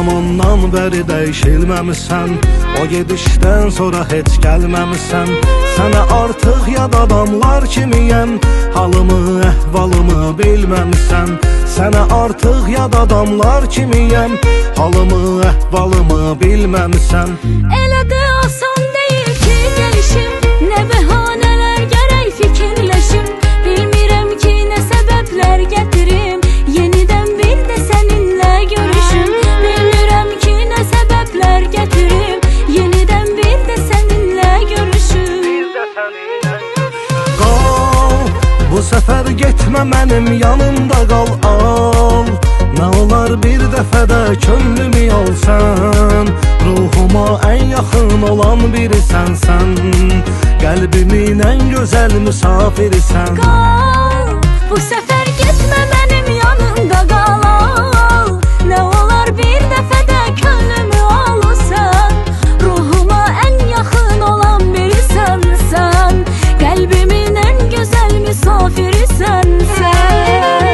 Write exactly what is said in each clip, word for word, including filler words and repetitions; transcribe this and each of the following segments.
zamandan bəri dəyişilməmisən. O gedişdən sonra heç gəlməmisən. Sənə artıq yad adamlar kimiyəm, halımı, əhvalımı bilməmisən. Sənə artıq yad adamlar kimiyəm, halımı, əhvalımı bilməmisən. Elə də asan deyil ki gəlişim, nə bəhanələr gərək fikirləşim. Bilmirəm ki nə səbəblər gətirim, yenidən bir də səninlə görüşüm. Bilmirəm ki nə səbəblər gətirim, yenidən bir də səninlə görüşüm. Qal, bu səfər getmə mənim yanımda qal, al. Nə olar bir dəfədə könlümü alsan, ruhuma ən yaxın olan biri sənsən, qəlbimin ən gözəl müsafirisən. Qal, bu səfər getmə mənim yanımda qal, al. Nə olar bir dəfədə könlümü alsan, ruhuma ən yaxın olan biri sənsən, qəlbimin ən gözəl müsafirisən sən.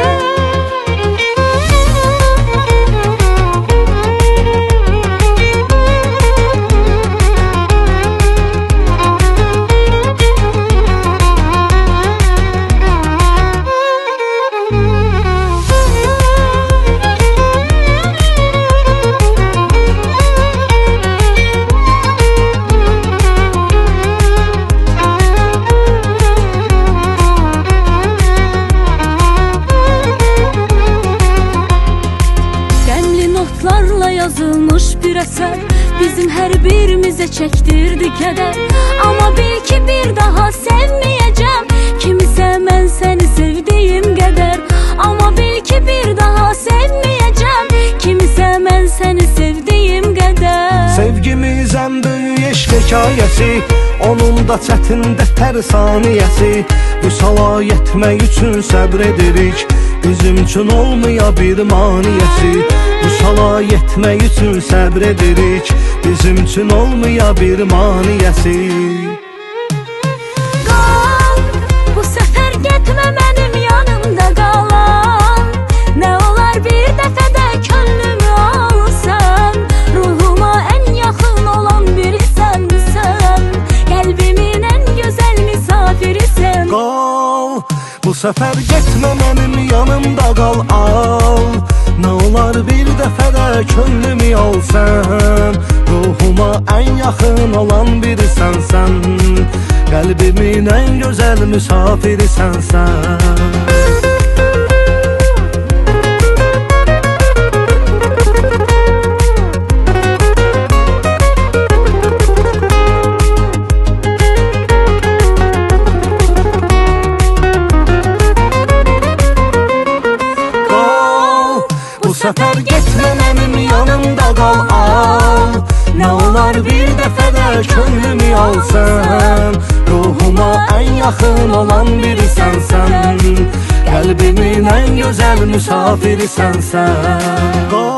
Yazılmış bir əsər bizim hər birimizə çəkdirdi kədər. Amma bil ki bir daha sevməyəcəm kimisə mən səni sevdiyim qədər. Amma bil ki bir daha sevməyəcəm kimisə mən səni sevdiyim qədər. Sevgimiz ən böyük eşq hekayəsi, onun da çətində tərsaniyəsi. Vüsala yetmək üçün səbr edirik, bizim üçün olmaya bir maniyəsi. Vüsala yetmək üçün səbr edirik, bizim üçün olmaya bir maniyəsi. Qal, bu səfər getmə mənim yanımda qalan. Nə olar bir dəfədə könlümü alsan, ruhuma ən yaxın olan biri sənsən, qəlbimin ən gözəl misafirisən. Qal, bu səfər getmə mənim yanımda qal, al. Nə olar bir dəfədə könlümü alsan, ruhuma ən yaxın olan biri sənsən, qəlbimin ən gözəl müsafiri sənsən. Bu səfər getmə mənim yanımda qal, al. Nə olar bir dəfədə könlümü alsan, ruhuma ən yaxın olan biri sənsən, qəlbimin ən gözəl müsafiri sənsən.